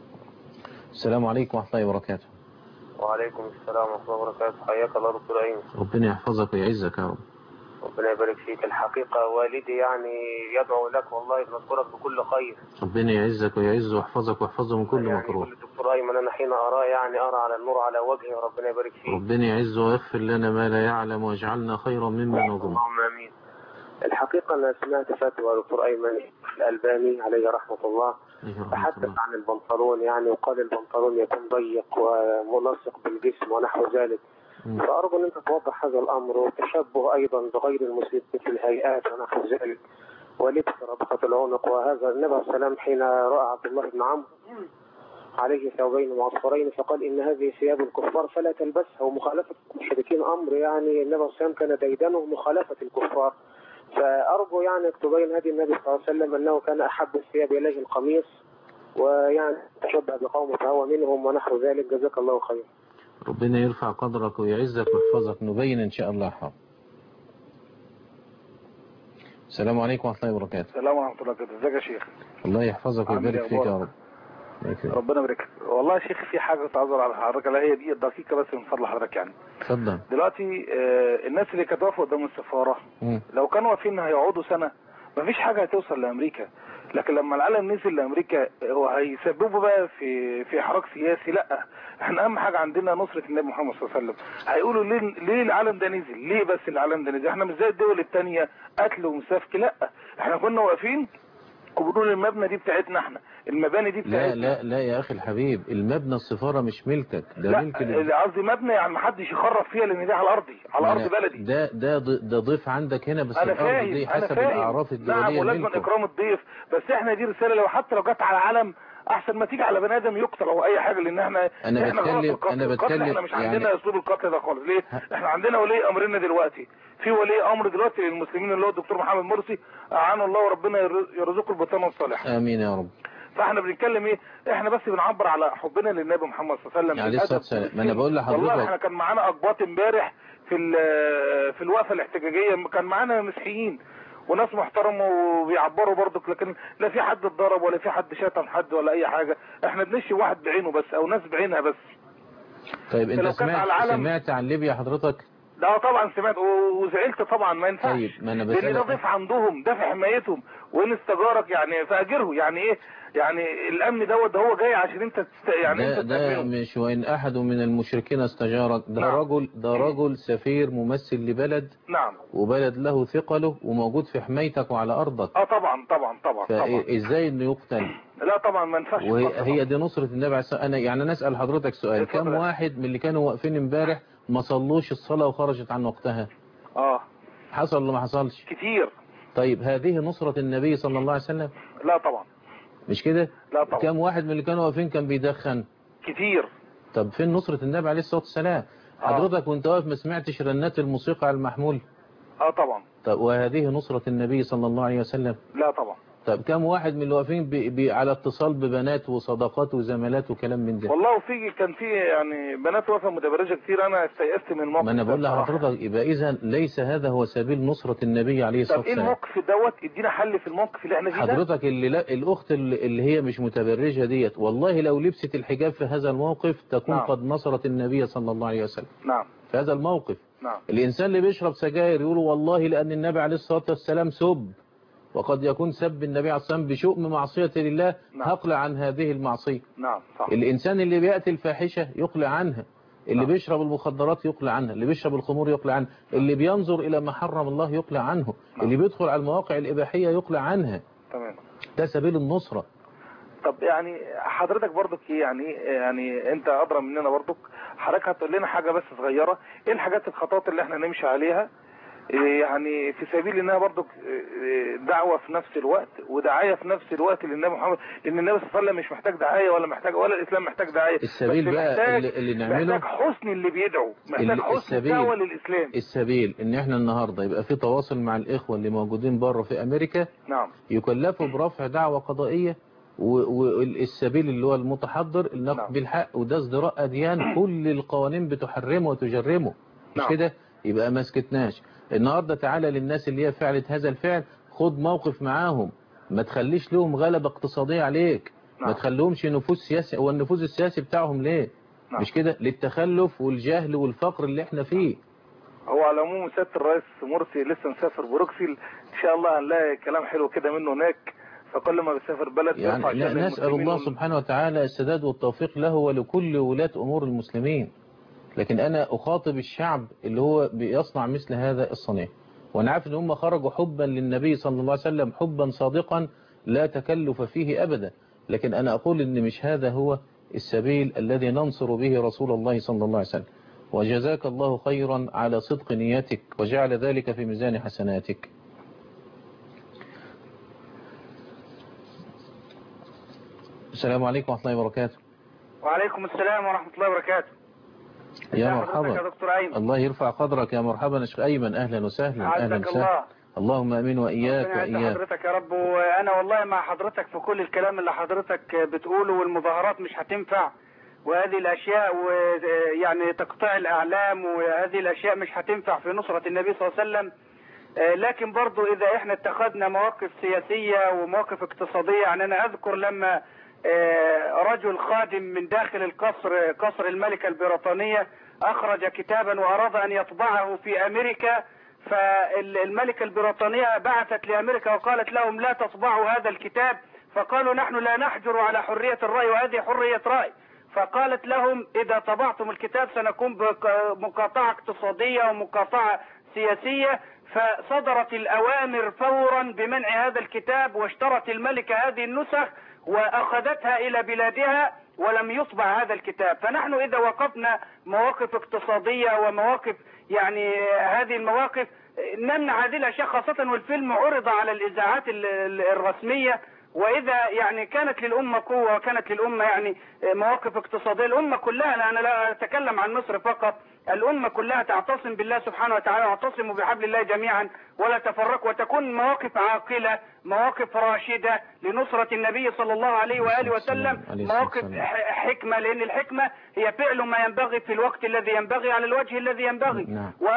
السلام عليكم ورحمة الله وبركاته. وعليكم السلام ورحمة الله وبركاته. حياك الله دكتور أيمن. ربنا يحفظك ويعزك يا رب. ربنا يبارك فيك. الحقيقة والدي يعني يدعو لك والله بنذكرك بكل خير. ربنا يعزك ويعزه ويحفظك ويحفظه من كل مكروه. يعني دكتور أيمن أنا حين أراه يعني أرى على النور على وجهه. ربنا يبارك فيك. ربنا يعزه ويغفر لنا ما لا يعلم ويجعلنا خيرا مما نظن. اللهم آمين. الحقيقة أنا سمعت فتوى دكتور أيمن الألباني عليه رحمة الله تحدث عن البنطلون يعني، وقال البنطلون يكون ضيق وملصق بالجسم ونحو ذلك. فأرجو أن أنت توضح هذا الأمر، وتشبه أيضا بغير المسلمين في الهيئات ونحو ذلك ولبس ربقة العنق. وهذا النبي صلى الله عليه وسلم حين رأى عبد الله بن عمرو عليه ثوبين معصفرين فقال إن هذه ثياب الكفار فلا تلبسها. ومخالفة المشركين أمر يعني النبي صلى الله عليه وسلم كان ديدنه مخالفة الكفار. فأرجو يعني تبين هذه النبي صلى الله عليه وسلم أنه كان أحب الثياب إليه القميص، ويعني تشبه بقومه فهو منهم ونحو ذلك. جزاك الله خير. ربنا يرفع قدرك ويعزك ويحفظك. نبين إن شاء الله حاضر. السلام عليكم ورحمة الله وبركاته. السلام ورحمة الله وبركاته. ازيك يا شيخ؟ الله يحفظك ويبارك فيك يا رب. ربنا يبارك. والله يا شيخ في حاجة كنت عايز اقول على حضرتك، هي دي دقيقة بس من فضل حضرتك يعني. اتفضل. دلوقتي الناس اللي كانت واقفة قدام السفارة لو كانوا واقفين هيقعدوا سنة مفيش حاجة هتوصل لأمريكا، لكن لما العالم نزل لأمريكا هو هيسببوا بقى في حراك سياسي. لا احنا أهم حاجة عندنا نصرة النبي محمد صلى الله عليه وسلم. هيقولوا ليه العالم ده نزل؟ ليه بس العالم ده نزل؟ احنا مش زي الدول التانية قتل ومسافك. لا احنا كنا واقفين وبنقول المبنى دي بتاعتنا احنا، المباني دي بتاعتنا. لا يا اخي الحبيب، المبنى السفارة مش ملكك، ده ملك قصدي مبنى يعني محدش يخرب فيها لان دي على ارضي، على ارض بلدي. ده ضيف عندك هنا، بس أنا الارض دي حسب الاعراف الدولية. نعم ولازم اكرام الضيف، بس احنا دي رسالة لو حتى لو جت على علم احسن ما تيجي على بني ادم يقتل او اي حاجه، لان احنا بتكلم احنا مش عندنا اسلوب القتل ده خالص. ليه؟ احنا عندنا ولي امرنا دلوقتي، في ولي امر دلوقتي للمسلمين اللي هو الدكتور محمد مرسي، اعانه الله وربنا يرزقه البطانه الصالحه. امين يا رب. فاحنا بنتكلم ايه؟ احنا بس بنعبر على حبنا للنبي محمد صلى الله عليه وسلم. عليه الصلاه والسلام. ما انا بقول لحضرتك والله احنا كان معانا اقباط امبارح في الوقفه الاحتجاجيه، كان معانا مسيحيين وناس محترمه وبيعبروا برضك، لكن لا في حد اتضرب ولا في حد شتم حد ولا اي حاجه. احنا بنشي واحد بعينه بس او ناس بعينها بس. طيب انت سمعت عن ليبيا حضرتك؟ لا طبعا سمعت وزعلت طبعا، ما ينفعش. طيب ما انا لان ده ضيف عندهم، ده في حمايتهم، وان استجارك يعني فاجره. يعني ايه؟ يعني الامن ده هو جاي عشان انت يعني ده مش وان احد من المشركين استجارك، ده نعم. رجل سفير ممثل لبلد. نعم. وبلد له ثقله وموجود في حمايتك وعلى ارضك. طبعا. فازاي انه يقتل؟ لا طبعا ما ينفعش. وهي دي نصرة النبي عليه الصلاة. انا اسال حضرتك سؤال، كم واحد من اللي كانوا واقفين امبارح ما صلوش الصلاة وخرجت عن وقتها؟ حصل ولا ما حصلش؟ كتير. طيب هذه نصرة النبي صلى الله عليه وسلم؟ لا طبعا. مش كده؟ لا طبعا. كم واحد من اللي كانوا واقفين كان بيدخن؟ كتير. طب فين نصرة النبي عليه الصلاة والسلام؟ حضرتك وانت واقف ما سمعتش رنات الموسيقى على المحمول؟ طبعا. طب وهذه نصرة النبي صلى الله عليه وسلم؟ لا طبعا. طب كم واحد من اللي واقفين على اتصال ببنات وصداقات وزمالات وكلام من ده؟ والله كان في يعني بنات واقفه متبرجه كتير، انا استيأست من الموقف. ما انا بقول لحضرتك يبقى اذا ليس هذا هو سبيل نصرة النبي عليه الصلاة والسلام. طب ايه الموقف دوت؟ ادينا حل في الموقف اللي احنا فيه ده. حضرتك الاخت اللي هي مش متبرجه ديت، والله لو لبست الحجاب في هذا الموقف تكون نعم. قد نصرت النبي صلى الله عليه وسلم. نعم. في هذا الموقف. نعم. الانسان اللي بيشرب سجاير يقول والله لان النبي عليه الصلاة والسلام سب، وقد يكون سب النبي عليه الصلاة والسلام بشؤم معصية لله. نعم. هقلع عن هذه المعصية. نعم صح. الإنسان اللي بيأتي الفاحشة يقلع عنها، اللي نعم. بيشرب المخدرات يقلع عنها، اللي بيشرب الخمور يقلع عنها، نعم. اللي بينظر إلى ما حرم الله يقلع عنه، نعم. اللي بيدخل على المواقع الإباحية يقلع عنها. تمام. ده سبيل النصرة. طب يعني حضرتك برضك يعني انت أدرى مننا برضك، حضرتك هتقول لنا حاجة بس صغيرة، ايه الحاجات الخطوات اللي احنا نمشي عليها يعني في سبيل انها برضو دعوة في نفس الوقت ودعاية في نفس الوقت للنبي محمد، لان النبي صلى الله عليه وسلم مش محتاج دعاية ولا الاسلام محتاج دعاية. السبيل بقى اللي نعمله محتاج حسن اللي بيدعو، محتاج حسن الدعوة للاسلام. السبيل ان احنا النهاردة يبقى في تواصل مع الاخوة اللي موجودين بره في امريكا. نعم. يكلفوا برفع دعوة قضائية، والسبيل اللي هو المتحضر النقد بالحق، وده ازدراء اديان كل القوانين بتحرمه وتجرمه. مش نعم. كده؟ يبقى ما سكتناش. النهاردة تعالى للناس اللي هي فعلت هذا الفعل، خد موقف معاهم، ما تخليش لهم غلبة اقتصادية عليك. نعم. ما تخليهمش نفوذ سياسي، هو النفوذ السياسي بتاعهم ليه؟ نعم. مش كده؟ للتخلف والجهل والفقر اللي احنا فيه. هو على العموم سيادة الرئيس مرسي لسه مسافر بروكسل، ان شاء الله هنلاقي كلام حلو كده منه هناك، فكل ما بيسافر بلد يعني نسأل الله سبحانه وتعالى السداد والتوفيق له ولكل ولاة امور المسلمين. لكن أنا أخاطب الشعب اللي هو بيصنع مثل هذا الصنيع، وأنا عارف إن هم خرجوا حبا للنبي صلى الله عليه وسلم، حبا صادقا لا تكلف فيه أبدا. لكن أنا أقول إن مش هذا هو السبيل الذي ننصر به رسول الله صلى الله عليه وسلم. وجزاك الله خيرا على صدق نيتك وجعل ذلك في ميزان حسناتك. السلام عليكم ورحمة الله وبركاته. وعليكم السلام ورحمة الله وبركاته. يا مرحبا يا دكتور أيمن. الله يرفع قدرك يا مرحبا يا شيخ أيمن، أهلا وسهلا. أهلا وسهلا. اللهم امين واياك واياك. حضرتك يا رب، وانا والله مع حضرتك في كل الكلام اللي حضرتك بتقوله، والمظاهرات مش هتنفع، وهذه الاشياء ويعني تقطيع الاعلام وهذه الاشياء مش هتنفع في نصرة النبي صلى الله عليه وسلم. لكن برضو إذا إحنا اتخذنا مواقف سياسية ومواقف اقتصادية، يعني أنا أذكر لما رجل خادم من داخل القصر، قصر الملكة البريطانية، أخرج كتابا وأراد أن يطبعه في أمريكا، فالملكة البريطانية بعثت لأمريكا وقالت لهم لا تطبعوا هذا الكتاب، فقالوا نحن لا نحجر على حرية الرأي وهذه حرية رأي. فقالت لهم إذا طبعتم الكتاب سنقوم بمقاطعة اقتصادية ومقاطعة سياسية. فصدرت الأوامر فورا بمنع هذا الكتاب، واشترت الملكة هذه النسخ وأخذتها إلى بلادها ولم يطبع هذا الكتاب. فنحن إذا وقفنا مواقف اقتصادية ومواقف يعني هذه المواقف نمنع هذه الأشياء، خاصة والفيلم عرض على الإذاعات الرسمية. وإذا يعني كانت للأمة قوة وكانت للأمة يعني مواقف اقتصادية، الأمة كلها، أنا لا أتكلم عن مصر فقط، الأمة كلها تعتصم بالله سبحانه وتعالى، واعتصموا بحبل الله جميعا ولا تفرقوا، وتكون مواقف عاقلة، مواقف راشدة لنصرة النبي صلى الله عليه وآله وسلم، مواقف حكمة، لأن الحكمة هي فعل ما ينبغي في الوقت الذي ينبغي على الوجه الذي ينبغي،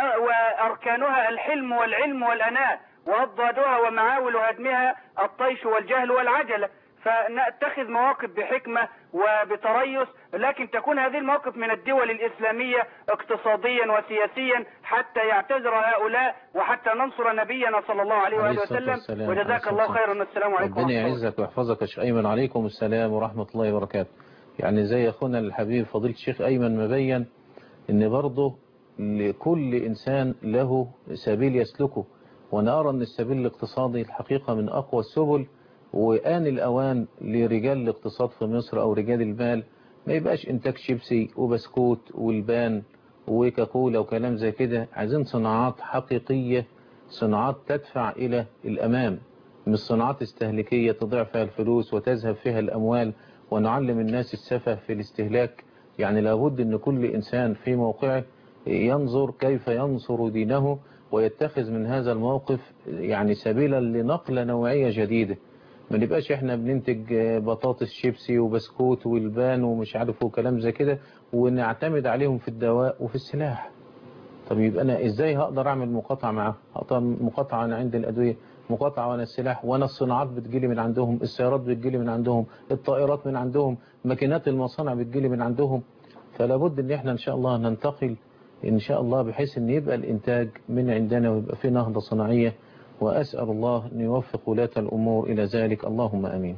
وأركانها الحلم والعلم والأناة، وأضدادها ومعاول هدمها الطيش والجهل والعجلة. فنتخذ مواقف بحكمة وبتريث، لكن تكون هذه المواقف من الدول الإسلامية اقتصاديا وسياسيا حتى يعتذر هؤلاء وحتى ننصر نبينا صلى الله عليه وآله وسلم. وجزاك الله خيرا. السلام عليكم. ربنا يعزك ويحفظك يا شيخ أيمن. عليكم السلام ورحمة الله وبركاته. يعني زي أخونا الحبيب فضيلة الشيخ أيمن مبين إن برضه لكل إنسان له سبيل يسلكه، وأنا أرى أن السبيل الاقتصادي الحقيقة من أقوى السبل، وآن الأوان لرجال الاقتصاد في مصر أو رجال المال ما يبقاش إنتاج شيبسي وبسكوت والبان وكاكولا وكلام زي كده. عايزين صناعات حقيقية، صناعات تدفع إلى الأمام، مش صناعات استهلاكية تضيع فيها الفلوس وتذهب فيها الأموال ونعلم الناس السفه في الاستهلاك. يعني لابد أن كل إنسان في موقعه ينظر كيف ينصر دينه ويتخذ من هذا الموقف يعني سبيلا لنقلة نوعية جديدة. ما نبقاش احنا بننتج بطاطس شيبسي وبسكوت والبان ومش عارف وكلام زي كده ونعتمد عليهم في الدواء وفي السلاح. طب يبقى انا ازاي هقدر اعمل مقاطعة معاهم؟ هقدر مقاطعة انا عند الادوية، مقاطعة وانا السلاح، وانا الصناعات بتجيلي من عندهم، السيارات بتجيلي من عندهم، الطائرات من عندهم، ماكينات المصانع بتجيلي من عندهم. فلا بد ان احنا ان شاء الله ننتقل ان شاء الله بحيث ان يبقى الانتاج من عندنا ويبقى في نهضة صناعية، وأسأل الله أن يوفق ولاة الأمور إلى ذلك، اللهم أمين.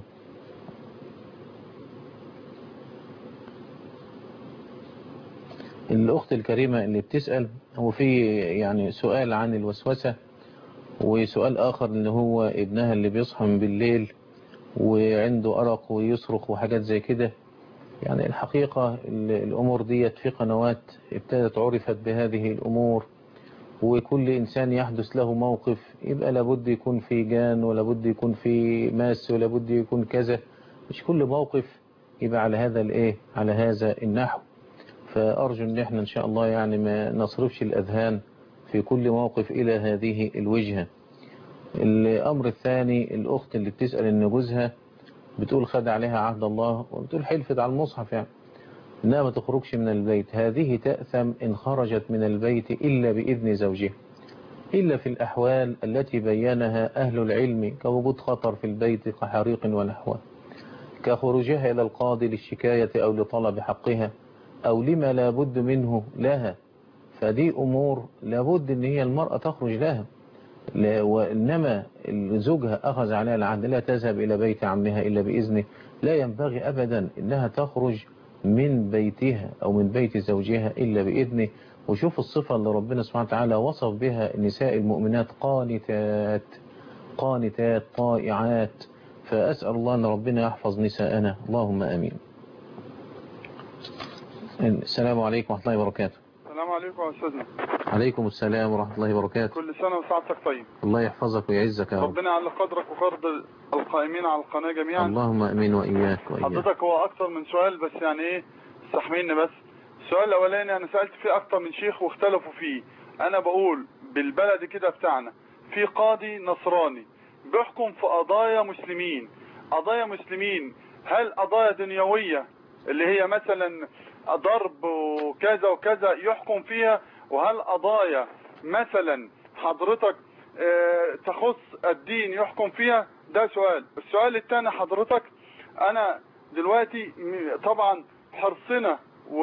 الأخت الكريمة اللي بتسأل، هو في يعني سؤال عن الوسوسة، وسؤال آخر اللي هو ابنها اللي بيصحى من بالليل وعنده أرق ويصرخ وحاجات زي كده. يعني الحقيقة الأمور ديت في قنوات ابتدت عرفت بهذه الأمور، وكل إنسان يحدث له موقف يبقى لابد يكون في جان ولابد يكون في ماس ولابد يكون كذا، مش كل موقف يبقى على هذا الايه على هذا النحو. فأرجو ان احنا ان شاء الله يعني ما نصرفش الأذهان في كل موقف إلى هذه الوجهة. الأمر الثاني، الأخت اللي بتسأل ان جوزها بتقول خد عليها عهد الله وبتقول حلفت على المصحف يعني إنها ما تخرجش من البيت، هذه تأثم إن خرجت من البيت إلا بإذن زوجها، إلا في الأحوال التي بينها أهل العلم كوجود خطر في البيت كحريق ونحوه، كخروجها إلى القاضي للشكاية أو لطلب حقها أو لما لا بد منه لها. فدي أمور لابد أن هي المرأة تخرج لها، وإنما زوجها أخذ عليها العهد لا تذهب إلى بيت عمها إلا بإذنه، لا ينبغي أبدا أنها تخرج من بيتها أو من بيت زوجها إلا بإذنه. وشوف الصفة اللي ربنا سبحانه وتعالى وصف بها نساء المؤمنات، قانتات طائعات. فأسأل الله أن ربنا يحفظ نساءنا، اللهم آمين. السلام عليكم ورحمة الله وبركاته. السلام عليكم يا أستاذنا. عليكم السلام ورحمة الله وبركاته. كل سنة وسعادتك طيب. الله يحفظك ويعزك يا رب. ربنا يعلي قدرك وقدر القائمين على القناة جميعا. اللهم امين وإياك. حضرتك هو أكثر من سؤال بس يعني إيه استحملني بس. السؤال الأولاني أنا سألت فيه أكثر من شيخ واختلفوا فيه. أنا بقول بالبلد كده بتاعنا في قاضي نصراني بيحكم في قضايا مسلمين. قضايا مسلمين هل قضايا دنيوية اللي هي مثلا ضرب وكذا وكذا يحكم فيها، وهل قضايا مثلا حضرتك تخص الدين يحكم فيها؟ ده سؤال. السؤال الثاني حضرتك، انا دلوقتي طبعا حرصنا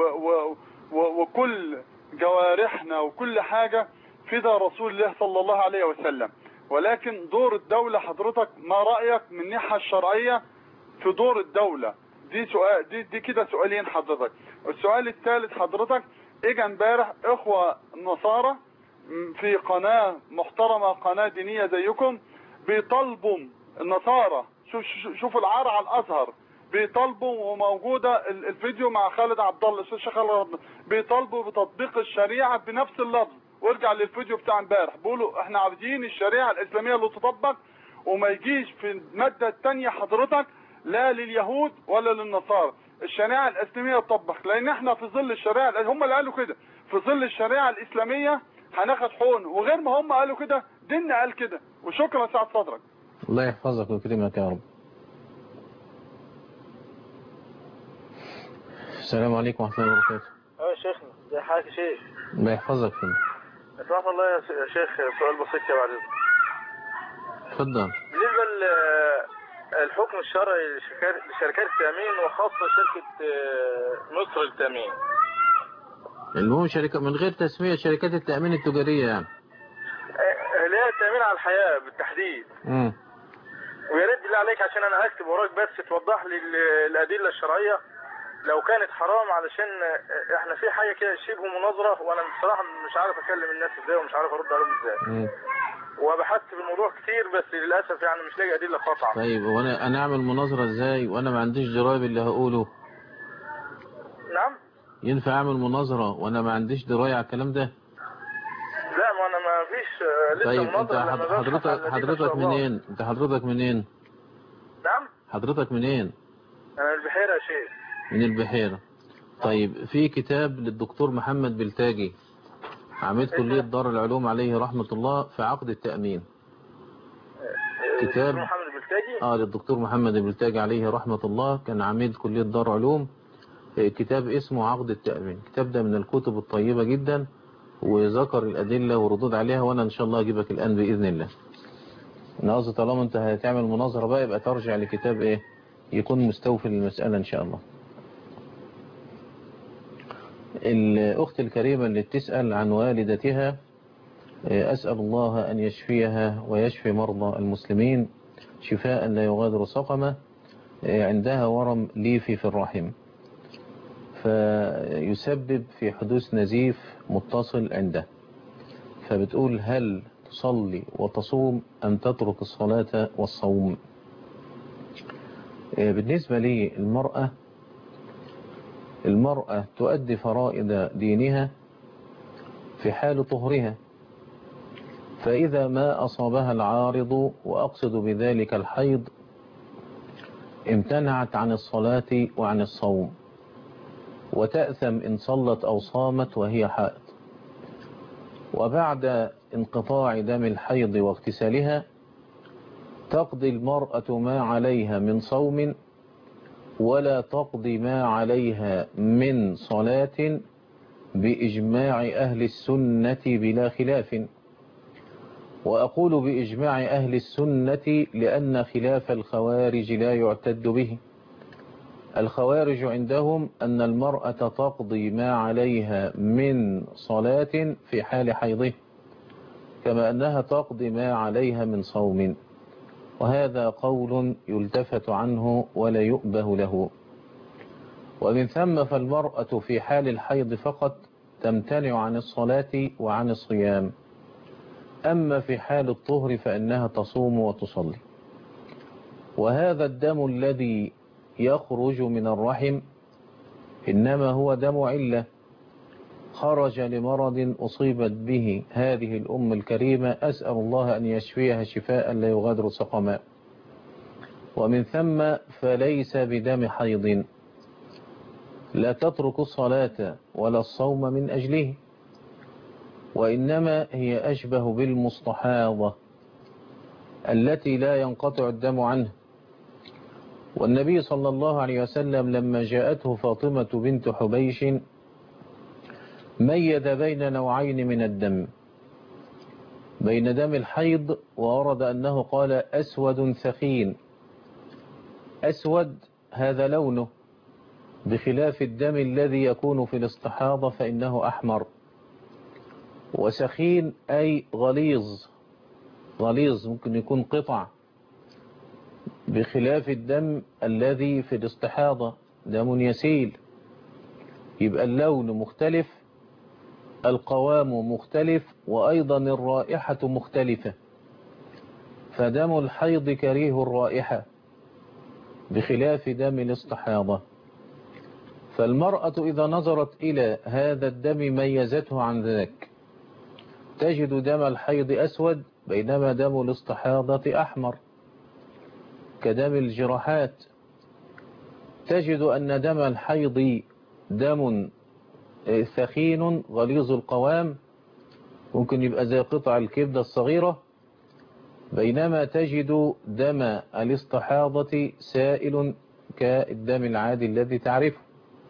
وكل جوارحنا وكل حاجة فدى رسول الله صلى الله عليه وسلم، ولكن دور الدولة حضرتك ما رأيك من الناحية الشرعية في دور الدولة؟ دي سؤال، دي كده سؤالين حضرتك. السؤال الثالث حضرتك، اجى امبارح اخوة نصارى في قناة محترمة، قناة دينية زيكم، بيطالبوا النصارى، شوف العار على الازهر، بيطالبوا، وموجودة الفيديو مع خالد عبد الله، الاستاذ شيخ خالد عبد الله، بيطالبوا بتطبيق الشريعة بنفس اللفظ. وارجع للفيديو بتاع امبارح، بيقولوا احنا عاوزين الشريعة الاسلامية اللي تطبق، وما يجيش في المادة الثانية حضرتك لا لليهود ولا للنصارى، الشريعة الاسلامية تطبق، لان احنا في ظل الشريعة، هم اللي قالوا كده، في ظل الشريعة الاسلامية هناخد حقن، وغير ما هم قالوا كده ديننا قال كده. وشكرا سعد صدرك. الله يحفظك ويكرمك يا رب. السلام عليكم ورحمة الله وبركاته. يا شيخنا، ازي حضرتك يا شيخ؟ الله يحفظك فينا. اسمح الله يا شيخ، سؤال بسيط كده بعد اذنك. اتفضل. بالنسبه للحكم الشرعي لشركات التامين، وخاصه شركه مصر للتامين، المهم شركة من غير تسمية، شركات التأمين التجارية يعني، اللي هي التامين على الحياه بالتحديد. ويا ريت بالله عليك، عشان انا هكتب وراك، بس توضح لي الادله الشرعيه لو كانت حرام، علشان احنا في حاجه كده شبه مناظره، وانا بصراحه مش عارف اكلم الناس ازاي، ومش عارف ارد عليهم ازاي. وبحثت في الموضوع كتير، بس للاسف يعني مش لاقي ادله قاطعه. طيب وانا اعمل مناظره ازاي وانا ما عنديش درايه باللي هقوله؟ نعم. ينفع اعمل مناظره وانا ما عنديش درايه على الكلام ده؟ لا، ما انا ما فيش لسه طيب مناظره. انت حضرتك منين؟ انت حضرتك منين؟ نعم. حضرتك منين؟ انا البحيره يا شيخ. من البحيره. طيب في كتاب للدكتور محمد بلتاجي، عميد كلية دار العلوم عليه رحمة الله، في عقد التأمين. كتاب محمد بلتاجي؟ للدكتور محمد بلتاجي عليه رحمة الله، كان عميد كلية دار علوم. كتاب اسمه عقد التأمين. الكتاب ده من الكتب الطيبة جدا، وذكر الأدلة وردود عليها، وأنا إن شاء الله أجيبك الآن بإذن الله. أنا قصدي طالما أنت هتعمل مناظرة بقى، يبقى ترجع لكتاب يكون مستوفي للمسألة إن شاء الله. الأخت الكريمة اللي بتسأل عن والدتها، أسأل الله أن يشفيها ويشفي مرضى المسلمين شفاء لا يغادر سقما. عندها ورم ليفي في الرحم، فيسبب في حدوث نزيف متصل عنده، فبتقول هل تصلي وتصوم أم تترك الصلاة والصوم؟ بالنسبة لي المرأة تؤدي فرائض دينها في حال طهرها، فإذا ما أصابها العارض، وأقصد بذلك الحيض، امتنعت عن الصلاة وعن الصوم، وتأثم إن صلت أو صامت وهي حائض. وبعد انقطاع دم الحيض واغتسالها تقضي المرأة ما عليها من صوم، ولا تقضي ما عليها من صلاة، بإجماع أهل السنة بلا خلاف. وأقول بإجماع أهل السنة لأن خلاف الخوارج لا يعتد به. الخوارج عندهم أن المرأة تقضي ما عليها من صلاة في حال حيضه، كما أنها تقضي ما عليها من صوم، وهذا قول يلتفت عنه ولا يؤبه له. ومن ثم فالمرأة في حال الحيض فقط تمتنع عن الصلاة وعن الصيام، أما في حال الطهر فإنها تصوم وتصلي. وهذا الدم الذي يخرج من الرحم إنما هو دم علة، خرج لمرض أصيبت به هذه الأم الكريمة، أسأل الله أن يشفيها شفاء لا يغادر سقما. ومن ثم فليس بدم حيض، لا تترك الصلاة ولا الصوم من أجله، وإنما هي أشبه بالمستحاضة التي لا ينقطع الدم عنه. والنبي صلى الله عليه وسلم لما جاءته فاطمة بنت حبيش ميز بين نوعين من الدم، بين دم الحيض، وورد أنه قال أسود ثخين. أسود هذا لونه، بخلاف الدم الذي يكون في الاستحاضة فإنه أحمر. وسخين أي غليظ، غليظ ممكن يكون قطع، بخلاف الدم الذي في الاستحاضة دم يسيل. يبقى اللون مختلف، القوام مختلف، وأيضا الرائحة مختلفة. فدم الحيض كريه الرائحة بخلاف دم الاستحاضة. فالمرأة إذا نظرت إلى هذا الدم ميزته عن ذاك، تجد دم الحيض أسود بينما دم الاستحاضة أحمر كدم الجراحات. تجد أن دم الحيض دم ثخين غليظ القوام، ممكن يبقى زي قطع الكبدة الصغيرة، بينما تجد دم الاستحاضة سائل كالدم العادي الذي تعرفه.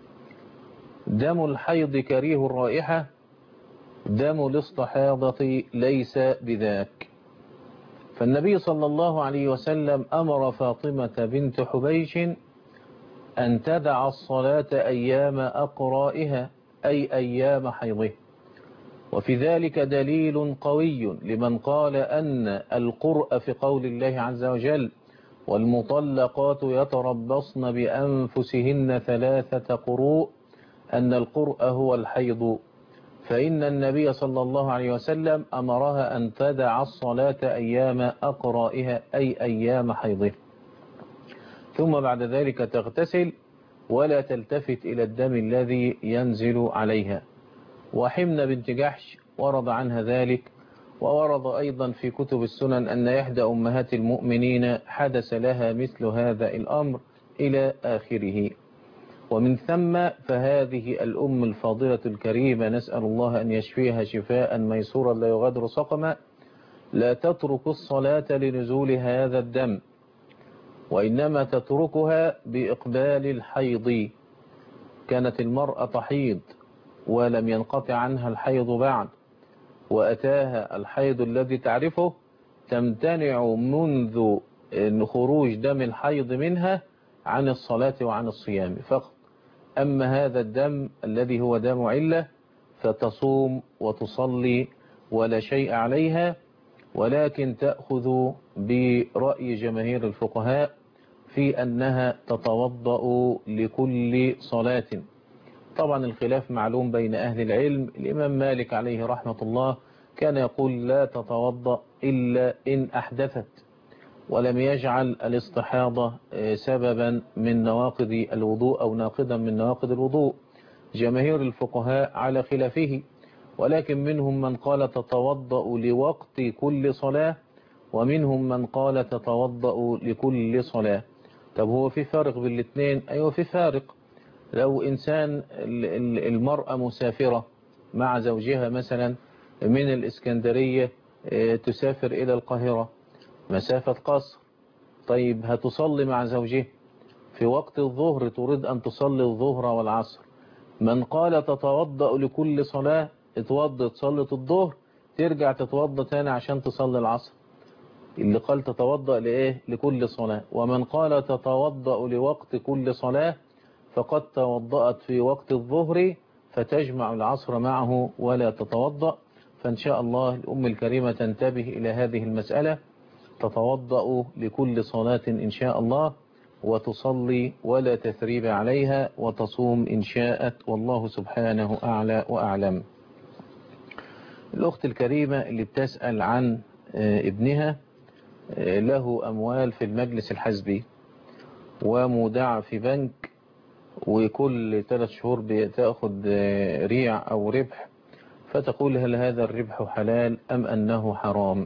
دم الحيض كريه الرائحة، دم الاستحاضة ليس بذاك. فالنبي صلى الله عليه وسلم أمر فاطمة بنت حبيش أن تدع الصلاة أيام أقرائها، أي أيام حيضه. وفي ذلك دليل قوي لمن قال أن القرء في قول الله عز وجل والمطلقات يتربصن بأنفسهن 3 قروء، أن القرء هو الحيض. فإن النبي صلى الله عليه وسلم أمرها أن تدع الصلاة أيام أقرائها، أي أيام حيضه، ثم بعد ذلك تغتسل ولا تلتفت إلى الدم الذي ينزل عليها. وحمنة بنت جحش ورد عنها ذلك، وورد أيضا في كتب السنن أن إحدى أمهات المؤمنين حدث لها مثل هذا الأمر إلى آخره. ومن ثم فهذه الأم الفاضلة الكريمة نسأل الله أن يشفيها شفاء ميسورا لا يغادر سقما، لا تترك الصلاة لنزول هذا الدم، وإنما تتركها بإقبال الحيض. كانت المرأة تحيض ولم ينقطع عنها الحيض بعد، وأتاها الحيض الذي تعرفه، تمتنع منذ خروج دم الحيض منها عن الصلاة وعن الصيام فقط. أما هذا الدم الذي هو دم علة فتصوم وتصلي ولا شيء عليها، ولكن تأخذ برأي جماهير الفقهاء في أنها تتوضأ لكل صلاة. طبعا الخلاف معلوم بين أهل العلم. الإمام مالك عليه رحمة الله كان يقول لا تتوضأ إلا إن أحدثت، ولم يجعل الاستحاضة سببا من نواقض الوضوء أو ناقضا من نواقض الوضوء. جماهير الفقهاء على خلافه، ولكن منهم من قال تتوضأ لوقت كل صلاة، ومنهم من قال تتوضأ لكل صلاة. طب هو في فارق بين الاثنين؟ أيوة في فارق. لو إنسان المرأة مسافرة مع زوجها مثلا من الإسكندرية تسافر إلى القاهرة مسافة قصر، طيب هتصلي مع زوجها في وقت الظهر، تريد أن تصلي الظهر والعصر. من قال تتوضأ لكل صلاة، اتوضى تصلي الظهر ترجع تتوضأ تاني عشان تصلي العصر. اللي قال تتوضأ لإيه؟ لكل صلاة. ومن قال تتوضأ لوقت كل صلاة فقد توضأت في وقت الظهر فتجمع العصر معه ولا تتوضأ. فإن شاء الله الأم الكريمة تنتبه إلى هذه المسألة، تتوضأ لكل صلاة إن شاء الله، وتصلي ولا تثريب عليها، وتصوم إن شاءت، والله سبحانه أعلى وأعلم. الأخت الكريمة اللي بتسأل عن ابنها له أموال في المجلس الحزبي ومودعة في بنك، وكل 3 شهور بتأخذ ريع أو ربح، فتقول هل هذا الربح حلال أم أنه حرام؟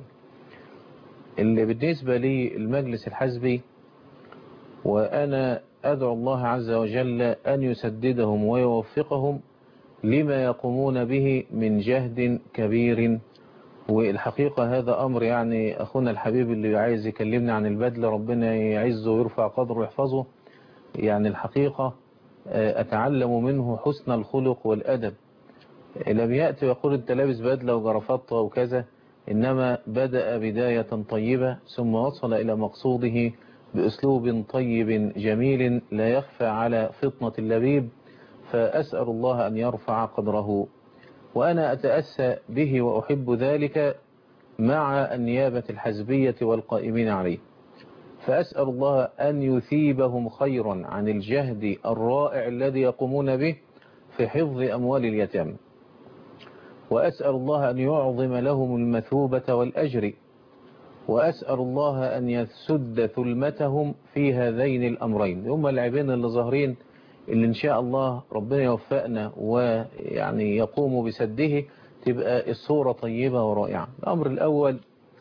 اللي بالنسبة لي المجلس الحزبي، وأنا أدعو الله عز وجل أن يسددهم ويوفقهم لما يقومون به من جهد كبير. والحقيقة هذا أمر يعني أخونا الحبيب اللي عايز يكلمنا عن البذل ربنا يعزه ويرفع قدره ويحفظه، يعني الحقيقة أتعلم منه حسن الخلق والأدب. لم يأتي ويقول أنت لابس بدلة وجرافطة وكذا، إنما بدأ بداية طيبة ثم وصل إلى مقصوده بأسلوب طيب جميل لا يخفى على فطنة اللبيب، فأسأل الله أن يرفع قدره. وأنا أتأسى به وأحب ذلك مع النيابة الحزبية والقائمين عليه، فأسأل الله أن يثيبهم خيرا عن الجهد الرائع الذي يقومون به في حفظ أموال اليتامى، وأسأل الله أن يعظم لهم المثوبة والأجر، وأسأل الله أن يسد ثلمتهم في هذين الأمرين. هم العيبين اللي ظاهرين اللي إن شاء الله ربنا يوفقنا ويعني يقوم بسده، تبقى الصورة طيبة ورائعة. الأمر الأول،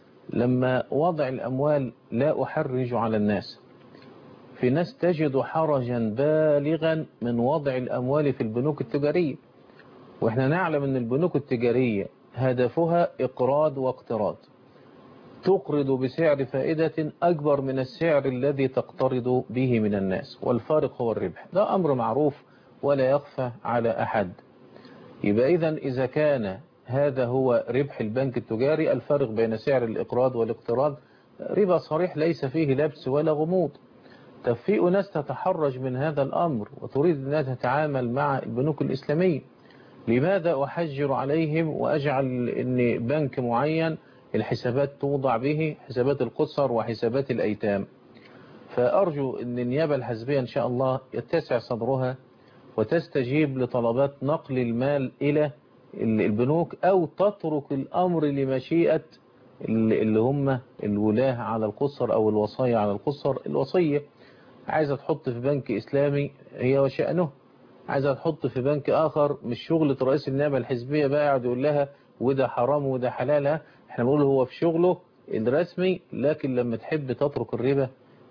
لما وضع الأموال لا أحرج على الناس، في ناس تجد حرجا بالغا من وضع الأموال في البنوك التجارية، وإحنا نعلم أن البنوك التجارية هدفها إقراض واقتراض، تقرض بسعر فائدة أكبر من السعر الذي تقترض به من الناس، والفارق هو الربح. ده أمر معروف ولا يخفى على أحد. يبقى إذا كان هذا هو ربح البنك التجاري، الفارق بين سعر الإقراض والاقتراض ربا صريح ليس فيه لبس ولا غموض. طب في ناس تتحرج من هذا الأمر وتريد أن تتعامل مع البنوك الإسلامية، لماذا أحجر عليهم وأجعل أن بنك معين الحسابات توضع به حسابات القصر وحسابات الأيتام؟ فأرجو أن النيابة الحزبية إن شاء الله يتسع صدرها وتستجيب لطلبات نقل المال إلى البنوك، أو تترك الأمر لمشيئة اللي هم الولاة على القصر أو الوصايا على القصر. الوصية عايزة تحط في بنك إسلامي هي وشأنه، عايزة تحط في بنك آخر مش شغلة رئيس النيابة الحزبية بقى يقعد يقول لها وده حرام وده حلال. احنا بنقول هو في شغله الرسمي، لكن لما تحب تترك الربا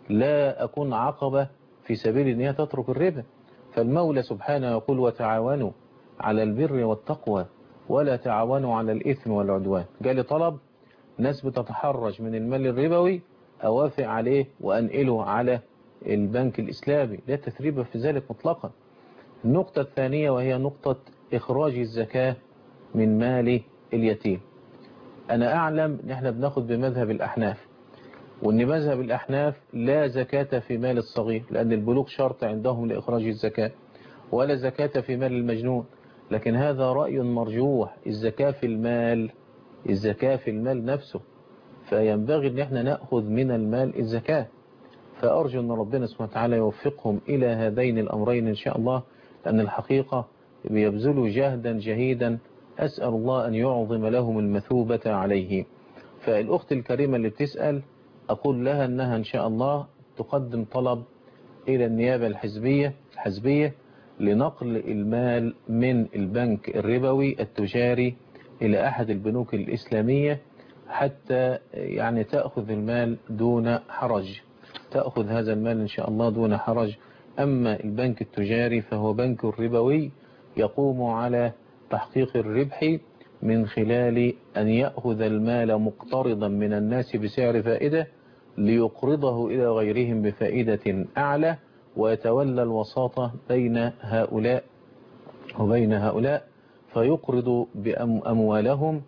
لا أكون عقبة في سبيل ان هي تترك الربا. فالمولى سبحانه يقول وتعاونوا على البر والتقوى ولا تعاونوا على الإثم والعدوان. جالي طلب ناس بتتحرج من المال الربوي، أوافق عليه وأنقله على البنك الإسلامي، لا تثريب في ذلك مطلقا. النقطة الثانية وهي نقطة إخراج الزكاة من مال اليتيم. أنا أعلم أن احنا بناخد بمذهب الأحناف، وأن مذهب الأحناف لا زكاة في مال الصغير، لأن البلوغ شرط عندهم لإخراج الزكاة، ولا زكاة في مال المجنون. لكن هذا رأي مرجوح، الزكاة في المال، الزكاة في المال نفسه، فينبغي أن احنا نأخذ من المال الزكاة. فأرجو أن ربنا سبحانه وتعالى يوفقهم إلى هذين الأمرين إن شاء الله، لأن الحقيقة بيبذلوا جهدا جهيدا، أسأل الله أن يعظم لهم المثوبة عليه. فالأخت الكريمة اللي بتسأل أقول لها أنها إن شاء الله تقدم طلب إلى النيابة الحزبية لنقل المال من البنك الربوي التجاري إلى أحد البنوك الإسلامية، حتى يعني تأخذ المال دون حرج، تأخذ هذا المال إن شاء الله دون حرج. أما البنك التجاري فهو بنك ربوي يقوم على تحقيق الربح من خلال أن يأخذ المال مقترضا من الناس بسعر فائدة ليقرضه إلى غيرهم بفائدة أعلى، ويتولى الوساطة بين هؤلاء وبين هؤلاء، فيقرض بأموالهم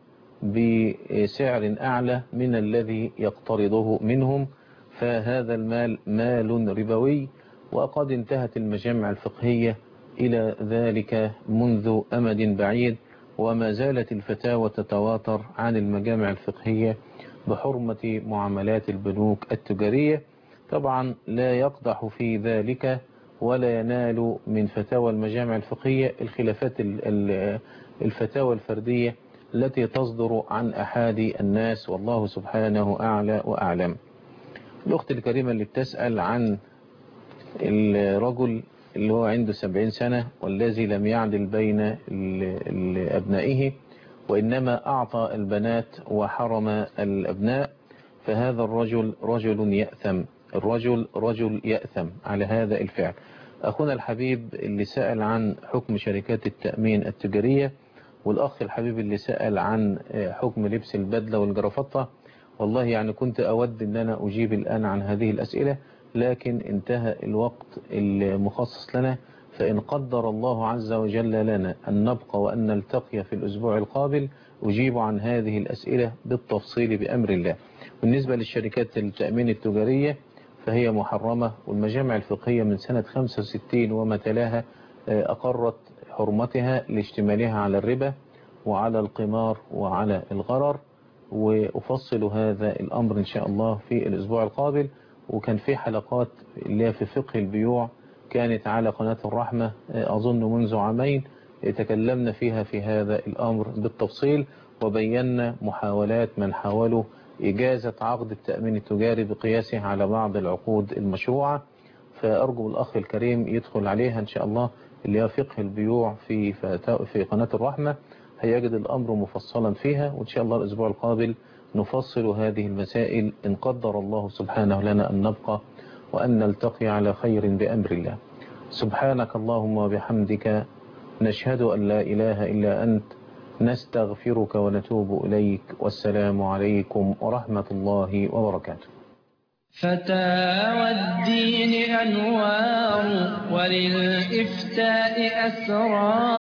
بسعر أعلى من الذي يقترضه منهم. فهذا المال مال ربوي، وقد انتهت المجامع الفقهية إلى ذلك منذ أمد بعيد، وما زالت الفتاوى تتواتر عن المجامع الفقهية بحرمة معاملات البنوك التجارية. طبعا لا يقدح في ذلك ولا ينال من فتاوى المجامع الفقهية الخلافات الفتاوى الفردية التي تصدر عن أحد الناس، والله سبحانه أعلى وأعلم. الأخت الكريمة اللي بتسأل عن الرجل اللي هو عنده 70 سنة والذي لم يعدل بين أبنائه، وإنما أعطى البنات وحرم الأبناء، فهذا الرجل رجل يأثم، الرجل رجل يأثم على هذا الفعل. أخونا الحبيب اللي سأل عن حكم شركات التأمين التجارية، والأخ الحبيب اللي سأل عن حكم لبس البدلة والجرافطة، والله يعني كنت أود أن أنا أجيب الآن عن هذه الأسئلة، لكن انتهى الوقت المخصص لنا. فإن قدر الله عز وجل لنا أن نبقى وأن نلتقي في الأسبوع القابل، أجيب عن هذه الأسئلة بالتفصيل بأمر الله. بالنسبة للشركات التأمين التجارية فهي محرمة، والمجامع الفقهية من سنة 65 وما تلاها أقرت حرمتها لاشتمالها على الربا وعلى القمار وعلى الغرر، وأفصل هذا الأمر إن شاء الله في الأسبوع القابل. وكان في حلقات اللي في فقه البيوع كانت على قناة الرحمة أظن منذ عامين، تكلمنا فيها في هذا الأمر بالتفصيل، وبينا محاولات من حاولوا إجازة عقد التأمين التجاري بقياسه على بعض العقود المشروعة. فأرجو الأخ الكريم يدخل عليها إن شاء الله، اللي هي فقه البيوع في قناة الرحمة، هيجد الأمر مفصلا فيها. وإن شاء الله الأسبوع القابل نفصل هذه المسائل إن قدر الله سبحانه لنا أن نبقى وأن نلتقي على خير بأمر الله. سبحانك اللهم وبحمدك، نشهد أن لا إله إلا أنت، نستغفرك ونتوب إليك، والسلام عليكم ورحمة الله وبركاته. فتاوى الدين أنوار وللإفتاء أسرار.